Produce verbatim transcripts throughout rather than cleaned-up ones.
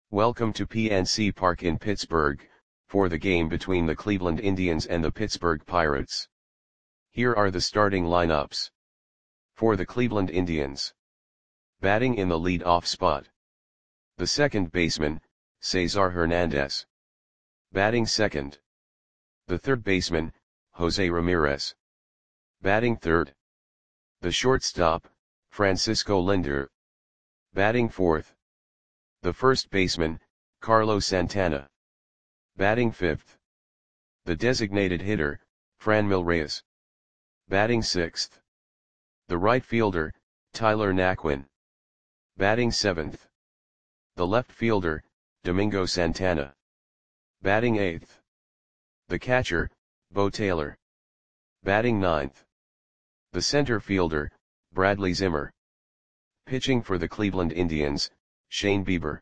Welcome to P N C Park in Pittsburgh, for the game between the Cleveland Indians and the Pittsburgh Pirates. Here are the starting lineups. For the Cleveland Indians. Batting in the lead-off spot. The second baseman, Cesar Hernandez. Batting second. The third baseman, Jose Ramirez. Batting third. The shortstop, Francisco Lindor. Batting fourth. The first baseman, Carlos Santana. Batting fifth. The designated hitter, Franmil Reyes. Batting sixth. The right fielder, Tyler Naquin. Batting seventh. The left fielder, Domingo Santana. Batting eighth. The catcher, Bo Taylor. Batting ninth. The center fielder, Bradley Zimmer. Pitching for the Cleveland Indians, Shane Bieber.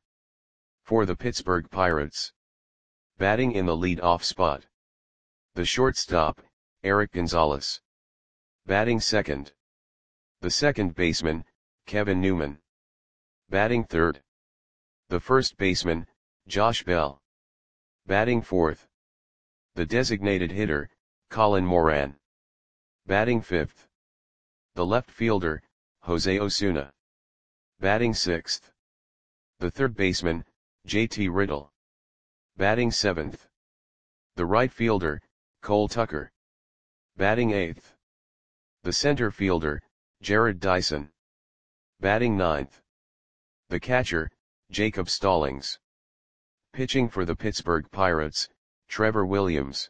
For the Pittsburgh Pirates. Batting in the lead-off spot. The shortstop, Eric Gonzalez. Batting second. The second baseman, Kevin Newman. Batting third. The first baseman, Josh Bell. Batting fourth. The designated hitter, Colin Moran. Batting fifth. The left fielder, Jose Osuna. Batting sixth. The third baseman, J T Riddle. Batting seventh. The right fielder, Cole Tucker. Batting eighth. The center fielder, Jared Dyson. Batting ninth. The catcher, Jacob Stallings. Pitching for the Pittsburgh Pirates, Trevor Williams.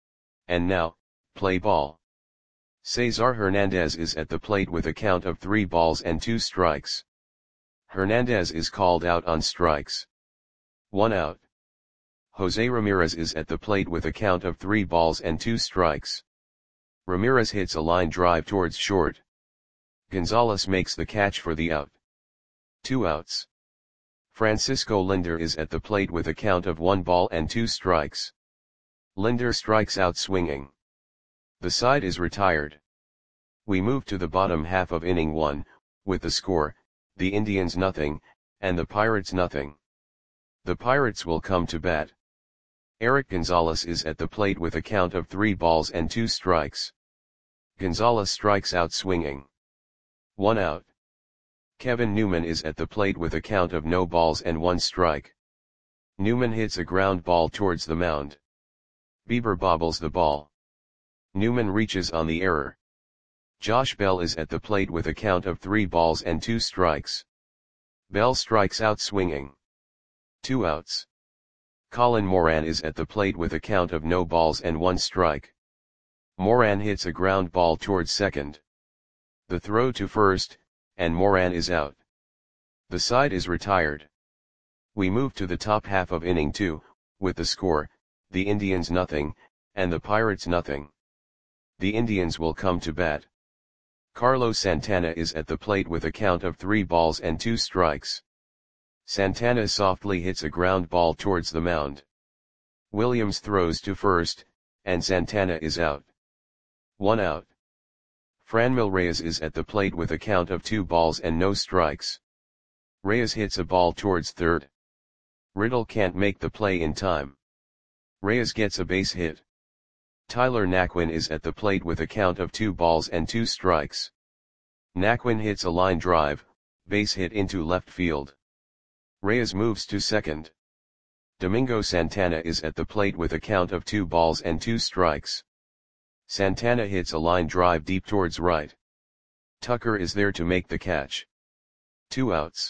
And now, play ball. Cesar Hernandez is at the plate with a count of three balls and two strikes. Hernandez is called out on strikes. One out. Jose Ramirez is at the plate with a count of three balls and two strikes. Ramirez hits a line drive towards short. Gonzalez makes the catch for the out. Two outs. Francisco Lindor is at the plate with a count of one ball and two strikes. Lindor strikes out swinging. The side is retired. We move to the bottom half of inning one, with the score, the Indians nothing, and the Pirates nothing. The Pirates will come to bat. Eric Gonzalez is at the plate with a count of three balls and two strikes. Gonzalez strikes out swinging. One out. Kevin Newman is at the plate with a count of no balls and one strike. Newman hits a ground ball towards the mound. Bieber bobbles the ball. Newman reaches on the error. Josh Bell is at the plate with a count of three balls and two strikes. Bell strikes out swinging. Two outs. Colin Moran is at the plate with a count of no balls and one strike. Moran hits a ground ball towards second. The throw to first, and Moran is out. The side is retired. We move to the top half of inning two, with the score, the Indians nothing, and the Pirates nothing. The Indians will come to bat. Carlos Santana is at the plate with a count of three balls and two strikes. Santana softly hits a ground ball towards the mound. Williams throws to first, and Santana is out. One out. Franmil Reyes is at the plate with a count of two balls and no strikes. Reyes hits a ball towards third. Riddle can't make the play in time. Reyes gets a base hit. Tyler Naquin is at the plate with a count of two balls and two strikes. Naquin hits a line drive, base hit into left field. Reyes moves to second. Domingo Santana is at the plate with a count of two balls and two strikes. Santana hits a line drive deep towards right. Tucker is there to make the catch. Two outs.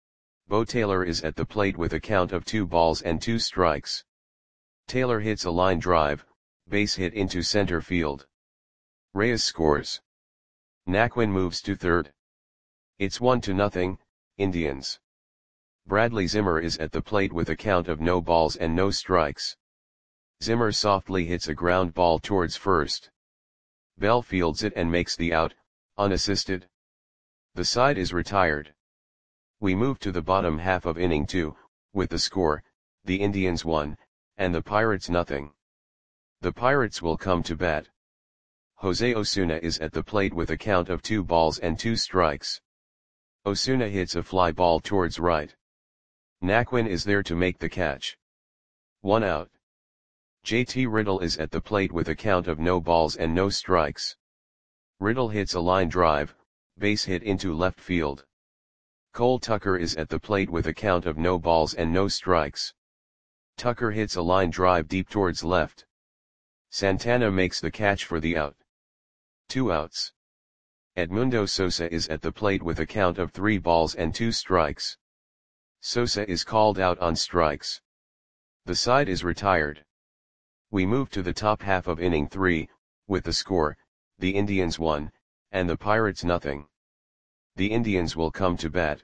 Bo Taylor is at the plate with a count of two balls and two strikes. Taylor hits a line drive, base hit into center field. Reyes scores. Naquin moves to third. It's one to nothing, Indians. Bradley Zimmer is at the plate with a count of no balls and no strikes. Zimmer softly hits a ground ball towards first. Bell fields it and makes the out, unassisted. The side is retired. We move to the bottom half of inning two, with the score, the Indians one, and the Pirates nothing. The Pirates will come to bat. Jose Osuna is at the plate with a count of two balls and two strikes. Osuna hits a fly ball towards right. Naquin is there to make the catch. One out. J T Riddle is at the plate with a count of no balls and no strikes. Riddle hits a line drive, base hit into left field. Cole Tucker is at the plate with a count of no balls and no strikes. Tucker hits a line drive deep towards left. Santana makes the catch for the out. Two outs. Edmundo Sosa is at the plate with a count of three balls and two strikes. Sosa is called out on strikes. The side is retired. We move to the top half of inning three, with the score, the Indians one, and the Pirates nothing. The Indians will come to bat.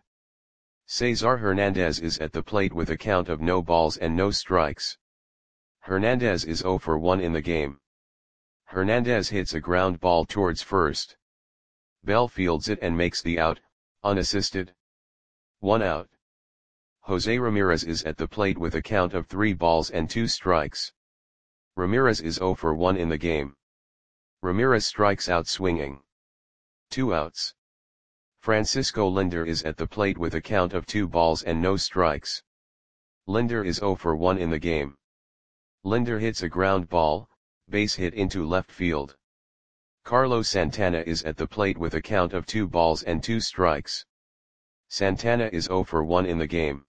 Cesar Hernandez is at the plate with a count of no balls and no strikes. Hernandez is zero for one in the game. Hernandez hits a ground ball towards first. Bell fields it and makes the out, unassisted. One out. Jose Ramirez is at the plate with a count of three balls and two strikes. Ramirez is zero for one in the game. Ramirez strikes out swinging. Two outs. Francisco Lindor is at the plate with a count of two balls and no strikes. Lindor is zero for one in the game. Lindor hits a ground ball, base hit into left field. Carlos Santana is at the plate with a count of two balls and two strikes. Santana is zero for one in the game.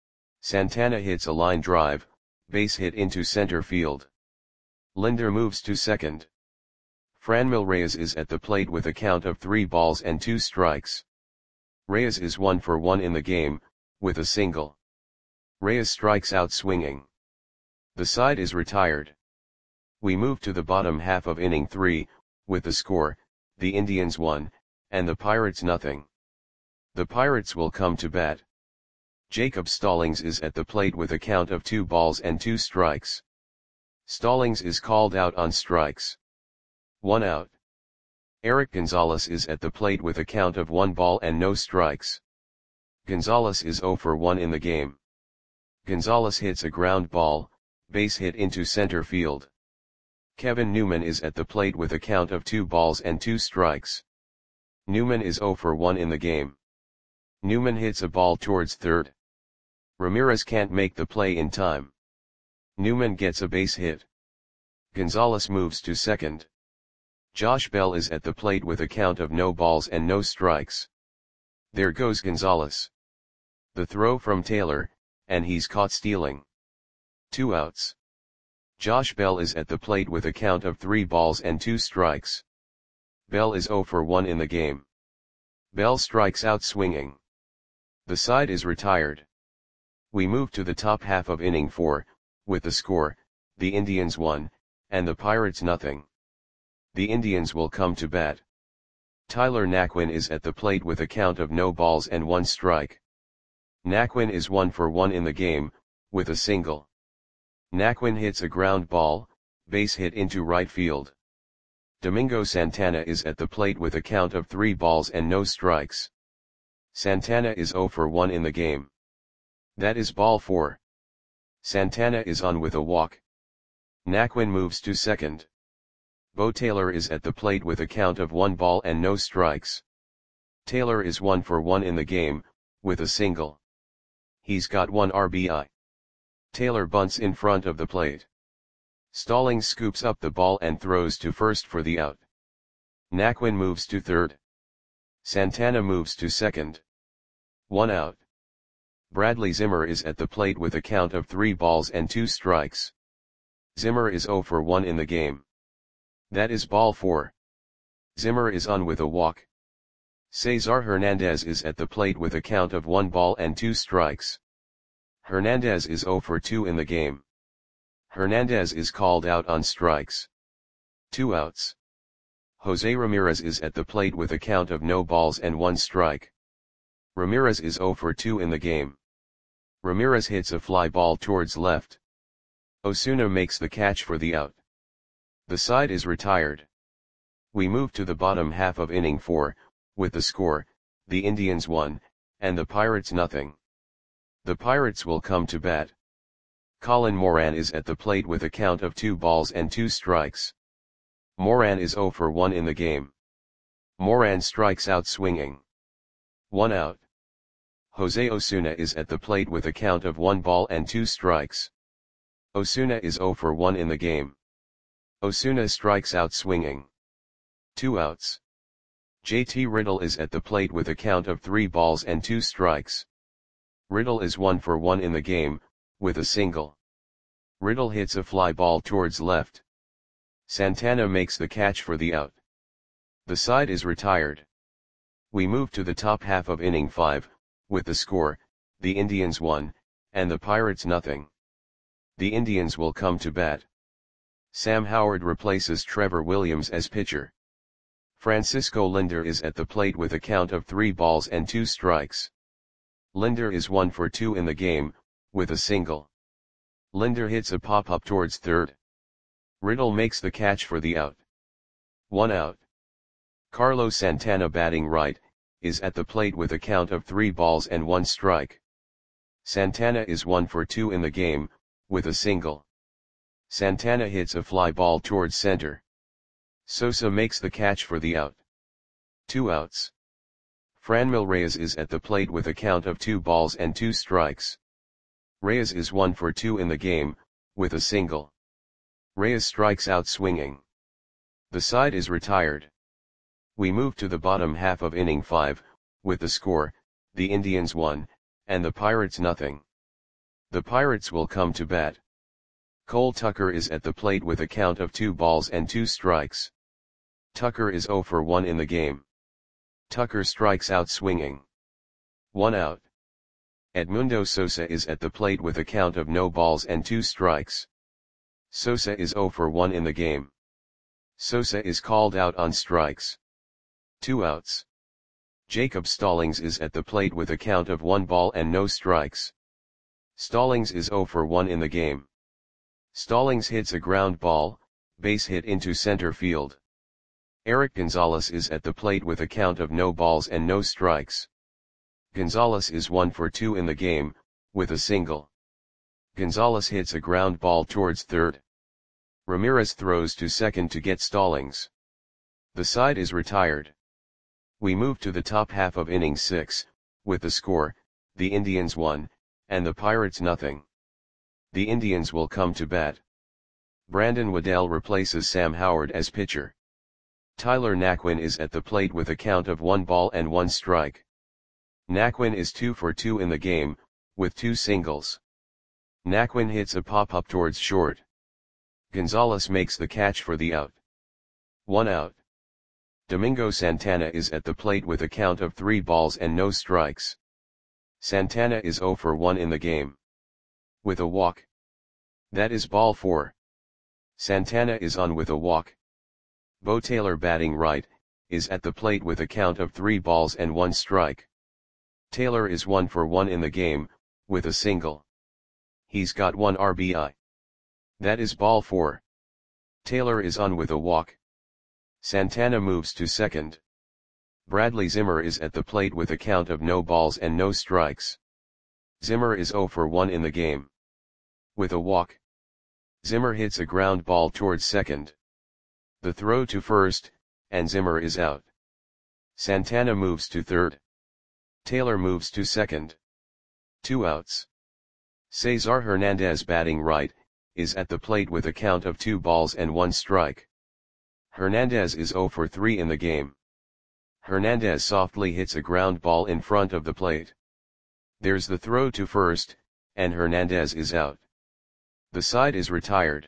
Santana hits a line drive, base hit into center field. Lindor moves to second. Franmil Reyes is at the plate with a count of three balls and two strikes. Reyes is one for one in the game, with a single. Reyes strikes out swinging. The side is retired. We move to the bottom half of inning three, with the score, the Indians one, and the Pirates nothing. The Pirates will come to bat. Jacob Stallings is at the plate with a count of two balls and two strikes. Stallings is called out on strikes. One out. Eric Gonzalez is at the plate with a count of one ball and no strikes. Gonzalez is zero for one in the game. Gonzalez hits a ground ball, base hit into center field. Kevin Newman is at the plate with a count of two balls and two strikes. Newman is zero for one in the game. Newman hits a ball towards third. Ramirez can't make the play in time. Newman gets a base hit. Gonzalez moves to second. Josh Bell is at the plate with a count of no balls and no strikes. There goes Gonzalez. The throw from Taylor, and he's caught stealing. Two outs. Josh Bell is at the plate with a count of three balls and two strikes. Bell is zero for one in the game. Bell strikes out swinging. The side is retired. We move to the top half of inning four, with the score, the Indians one, and the Pirates nothing. The Indians will come to bat. Tyler Naquin is at the plate with a count of no balls and one strike. Naquin is one for one in the game, with a single. Naquin hits a ground ball, base hit into right field. Domingo Santana is at the plate with a count of three balls and no strikes. Santana is zero for one in the game. That is ball four. Santana is on with a walk. Naquin moves to second. Bo Taylor is at the plate with a count of one ball and no strikes. Taylor is one for one in the game, with a single. He's got one R B I. Taylor bunts in front of the plate. Stallings scoops up the ball and throws to first for the out. Naquin moves to third. Santana moves to second. One out. Bradley Zimmer is at the plate with a count of three balls and two strikes. Zimmer is zero for one in the game. That is ball four. Zimmer is on with a walk. Cesar Hernandez is at the plate with a count of one ball and two strikes. Hernandez is zero for two in the game. Hernandez is called out on strikes. Two outs. Jose Ramirez is at the plate with a count of no balls and one strike. Ramirez is zero for two in the game. Ramirez hits a fly ball towards left. Osuna makes the catch for the out. The side is retired. We move to the bottom half of inning four, with the score, the Indians one, and the Pirates nothing. The Pirates will come to bat. Colin Moran is at the plate with a count of two balls and two strikes. Moran is zero for one in the game. Moran strikes out swinging. One out. Jose Osuna is at the plate with a count of one ball and two strikes. Osuna is zero for one in the game. Osuna strikes out swinging. Two outs. J T Riddle is at the plate with a count of three balls and two strikes. Riddle is one for one in the game, with a single. Riddle hits a fly ball towards left. Santana makes the catch for the out. The side is retired. We move to the top half of inning five, with the score, the Indians one, and the Pirates nothing. The Indians will come to bat. Sam Howard replaces Trevor Williams as pitcher. Francisco Lindor is at the plate with a count of three balls and two strikes. Lindor is one for two in the game, with a single. Lindor hits a pop-up towards third. Riddle makes the catch for the out. One out. Carlos Santana, batting right, is at the plate with a count of three balls and one strike. Santana is one for two in the game, with a single. Santana hits a fly ball towards center. Sosa makes the catch for the out. Two outs. Franmil Reyes is at the plate with a count of two balls and two strikes. Reyes is one for two in the game, with a single. Reyes strikes out swinging. The side is retired. We move to the bottom half of inning five, with the score, the Indians one, and the Pirates nothing. The Pirates will come to bat. Cole Tucker is at the plate with a count of two balls and two strikes. Tucker is zero for one in the game. Tucker strikes out swinging. One out. Edmundo Sosa is at the plate with a count of no balls and two strikes. Sosa is zero for one in the game. Sosa is called out on strikes. Two outs. Jacob Stallings is at the plate with a count of one ball and no strikes. Stallings is zero for one in the game. Stallings hits a ground ball, base hit into center field. Eric Gonzalez is at the plate with a count of no balls and no strikes. Gonzalez is one for two in the game, with a single. Gonzalez hits a ground ball towards third. Ramirez throws to second to get Stallings. The side is retired. We move to the top half of inning six, with the score, the Indians one, and the Pirates nothing. The Indians will come to bat. Brandon Waddell replaces Sam Howard as pitcher. Tyler Naquin is at the plate with a count of one ball and one strike. Naquin is two for two in the game, with two singles. Naquin hits a pop-up towards short. Gonzalez makes the catch for the out. One out. Domingo Santana is at the plate with a count of three balls and no strikes. Santana is zero for one in the game. With a walk. That is ball four. Santana is on with a walk. Bo Taylor, batting right, is at the plate with a count of three balls and one strike. Taylor is one for one in the game, with a single. He's got one R B I. That is ball four. Taylor is on with a walk. Santana moves to second. Bradley Zimmer is at the plate with a count of no balls and no strikes. Zimmer is zero for one in the game. With a walk. Zimmer hits a ground ball towards second. The throw to first, and Zimmer is out. Santana moves to third. Taylor moves to second. Two outs. Cesar Hernandez, batting right, is at the plate with a count of two balls and one strike. Hernandez is zero for three in the game. Hernandez softly hits a ground ball in front of the plate. There's the throw to first, and Hernandez is out. The side is retired.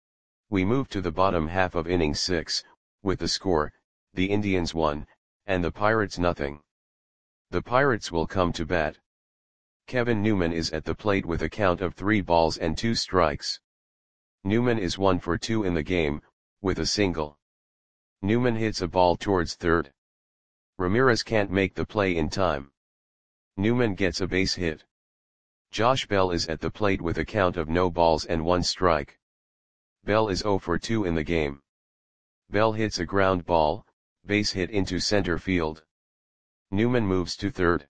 We move to the bottom half of inning six, with the score, the Indians one, and the Pirates nothing. The Pirates will come to bat. Kevin Newman is at the plate with a count of three balls and two strikes. Newman is one for two in the game, with a single. Newman hits a ball towards third. Ramirez can't make the play in time. Newman gets a base hit. Josh Bell is at the plate with a count of no balls and one strike. Bell is zero for two in the game. Bell hits a ground ball, base hit into center field. Newman moves to third.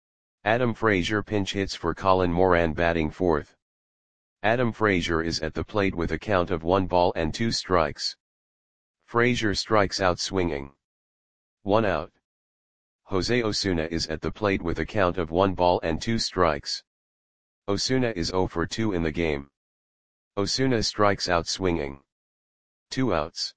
Adam Frazier pinch hits for Colin Moran, batting fourth. Adam Frazier is at the plate with a count of one ball and two strikes. Frazier strikes out swinging. One out. Jose Osuna is at the plate with a count of one ball and two strikes. Osuna is zero for two in the game. Osuna strikes out swinging. Two outs.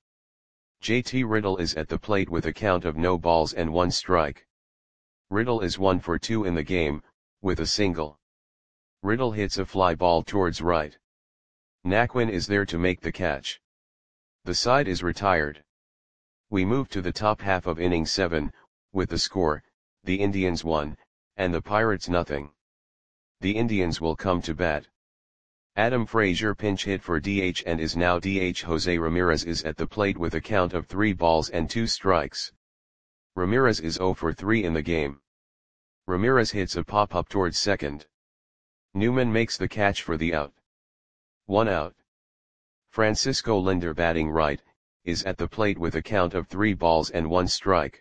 J T Riddle is at the plate with a count of no balls and one strike. Riddle is one for two in the game, with a single. Riddle hits a fly ball towards right. Naquin is there to make the catch. The side is retired. We move to the top half of inning seven, with the score, the Indians one, and the Pirates nothing. The Indians will come to bat. Adam Frazier pinch hit for D H and is now D H. Jose Ramirez is at the plate with a count of three balls and two strikes. Ramirez is zero for three in the game. Ramirez hits a pop-up towards second. Newman makes the catch for the out. One out. Francisco Lindor batting right, is at the plate with a count of three balls and one strike.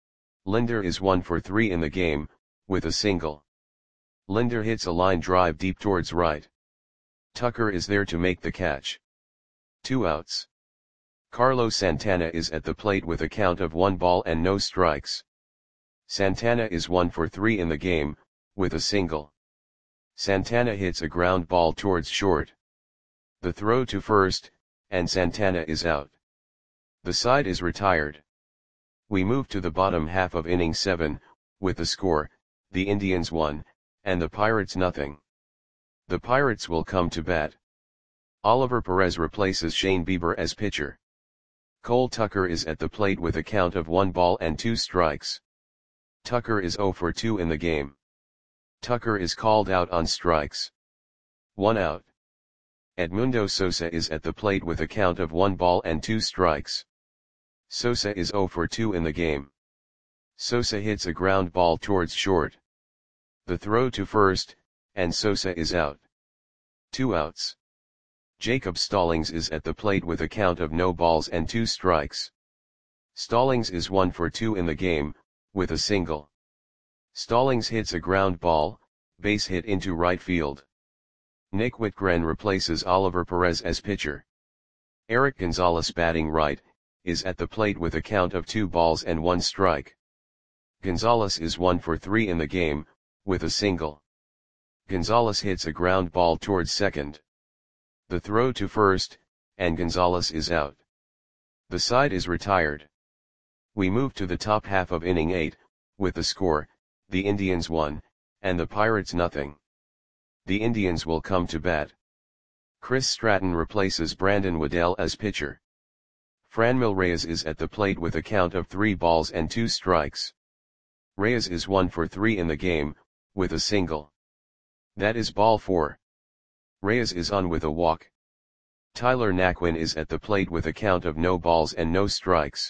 Lindor is one for three in the game, with a single. Lindor hits a line drive deep towards right. Tucker is there to make the catch. Two outs. Carlos Santana is at the plate with a count of one ball and no strikes. Santana is one for three in the game, with a single. Santana hits a ground ball towards short. The throw to first, and Santana is out. The side is retired. We move to the bottom half of inning seven, with the score, the Indians one, and the Pirates nothing. The Pirates will come to bat. Oliver Perez replaces Shane Bieber as pitcher. Cole Tucker is at the plate with a count of one ball and two strikes. Tucker is zero for two in the game. Tucker is called out on strikes. One out. Edmundo Sosa is at the plate with a count of one ball and two strikes. Sosa is zero for two in the game. Sosa hits a ground ball towards short. The throw to first, and Sosa is out. Two outs. Jacob Stallings is at the plate with a count of no balls and two strikes. Stallings is one for two in the game, with a single. Stallings hits a ground ball, base hit into right field. Nick Whitgren replaces Oliver Perez as pitcher. Eric Gonzalez batting right, is at the plate with a count of two balls and one strike. Gonzalez is one for three in the game, with a single. Gonzalez hits a ground ball towards second. The throw to first, and Gonzalez is out. The side is retired. We move to the top half of inning eight, with the score, the Indians one, and the Pirates nothing. The Indians will come to bat. Chris Stratton replaces Brandon Waddell as pitcher. Franmil Reyes is at the plate with a count of three balls and two strikes. Reyes is one for three in the game, with a single. That is ball four. Reyes is on with a walk. Tyler Naquin is at the plate with a count of no balls and no strikes.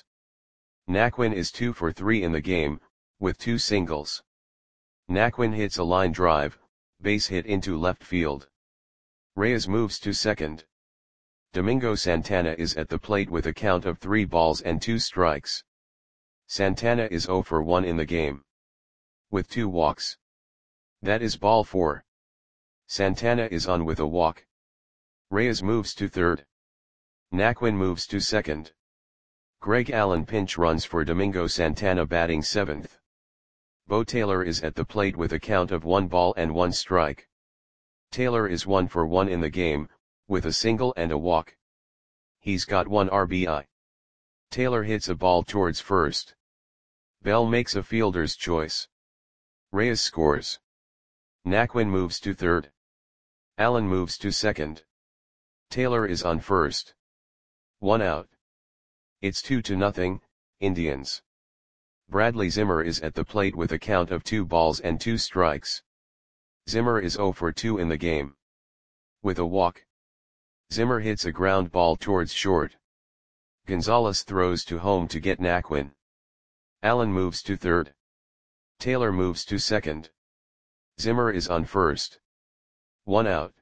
Naquin is two for three in the game, with two singles. Naquin hits a line drive, base hit into left field. Reyes moves to second. Domingo Santana is at the plate with a count of three balls and two strikes. Santana is zero for one in the game, with two walks. That is ball four. Santana is on with a walk. Reyes moves to third. Naquin moves to second. Greg Allen pinch runs for Domingo Santana batting seventh. Bo Taylor is at the plate with a count of one ball and one strike. Taylor is one for one in the game, with a single and a walk. He's got one R B I. Taylor hits a ball towards first. Bell makes a fielder's choice. Reyes scores. Naquin moves to third. Allen moves to second. Taylor is on first. One out. It's two to nothing, Indians. Bradley Zimmer is at the plate with a count of two balls and two strikes. Zimmer is zero for two in the game. With a walk. Zimmer hits a ground ball towards short. Gonzalez throws to home to get Naquin. Allen moves to third. Taylor moves to second. Zimmer is on first. One out.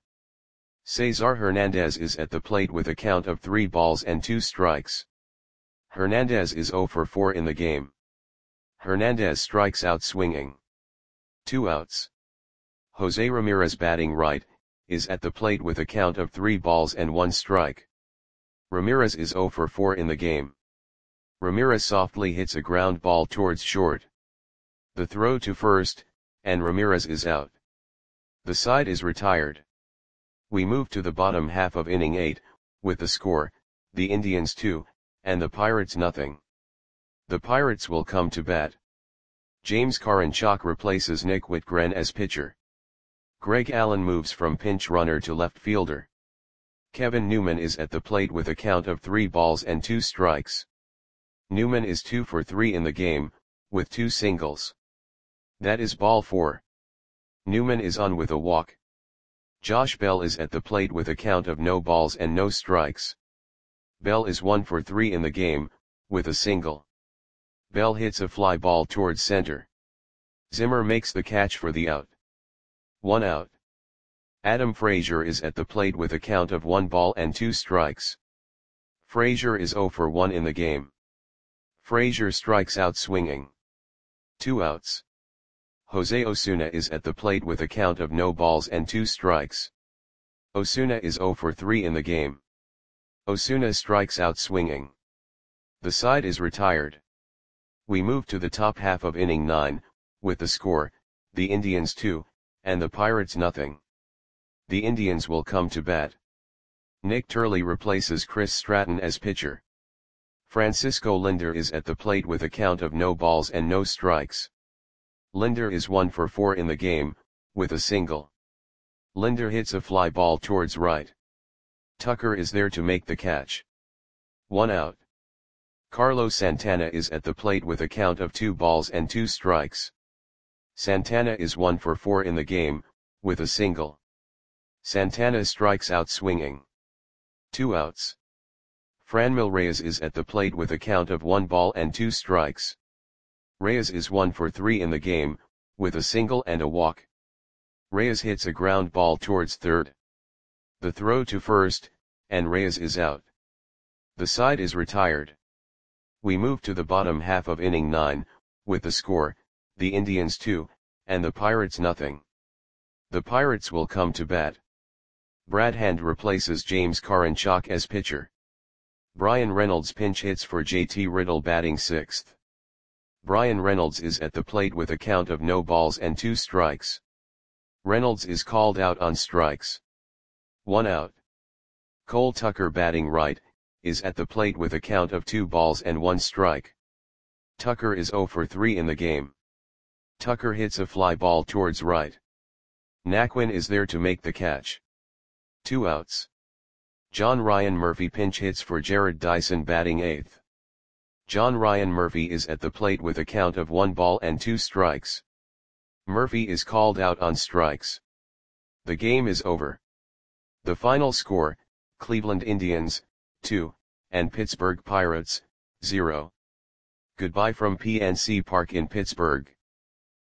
Cesar Hernandez is at the plate with a count of three balls and two strikes. Hernandez is zero for four in the game. Hernandez strikes out swinging. Two outs. Jose Ramirez batting right, is at the plate with a count of three balls and one strike. Ramirez is zero for four in the game. Ramirez softly hits a ground ball towards short. The throw to first, and Ramirez is out. The side is retired. We move to the bottom half of inning eight, with the score, the Indians two, and the Pirates nothing. The Pirates will come to bat. James Karinchak replaces Nick Whitgren as pitcher. Greg Allen moves from pinch runner to left fielder. Kevin Newman is at the plate with a count of three balls and two strikes. Newman is two for three in the game, with two singles. That is ball four. Newman is on with a walk. Josh Bell is at the plate with a count of no balls and no strikes. Bell is one for three in the game, with a single. Bell hits a fly ball towards center. Zimmer makes the catch for the out. One out. Adam Frazier is at the plate with a count of one ball and two strikes. Frazier is zero for one in the game. Frazier strikes out swinging. Two outs. Jose Osuna is at the plate with a count of no balls and two strikes. Osuna is zero for three in the game. Osuna strikes out swinging. The side is retired. We move to the top half of inning nine, with the score, the Indians two, and the Pirates nothing. The Indians will come to bat. Nick Turley replaces Chris Stratton as pitcher. Francisco Lindor is at the plate with a count of no balls and no strikes. Lindor is one for four in the game, with a single. Lindor hits a fly ball towards right. Tucker is there to make the catch. One out. Carlos Santana is at the plate with a count of two balls and two strikes. Santana is one for four in the game, with a single. Santana strikes out swinging. Two outs. Franmil Reyes is at the plate with a count of one ball and two strikes. Reyes is one for three in the game, with a single and a walk. Reyes hits a ground ball towards third. The throw to first, and Reyes is out. The side is retired. We move to the bottom half of inning nine, with the score, the Indians two, and the Pirates nothing. The Pirates will come to bat. Brad Hand replaces James Karinchak as pitcher. Brian Reynolds pinch hits for J T Riddle batting sixth. Brian Reynolds is at the plate with a count of no balls and two strikes. Reynolds is called out on strikes. One out. Cole Tucker batting right, is at the plate with a count of two balls and one strike. Tucker is zero for three in the game. Tucker hits a fly ball towards right. Naquin is there to make the catch. Two outs. John Ryan Murphy pinch hits for Jared Dyson batting eighth. John Ryan Murphy is at the plate with a count of one ball and two strikes. Murphy is called out on strikes. The game is over. The final score, Cleveland Indians, two, and Pittsburgh Pirates, zero. Goodbye from P N C Park in Pittsburgh.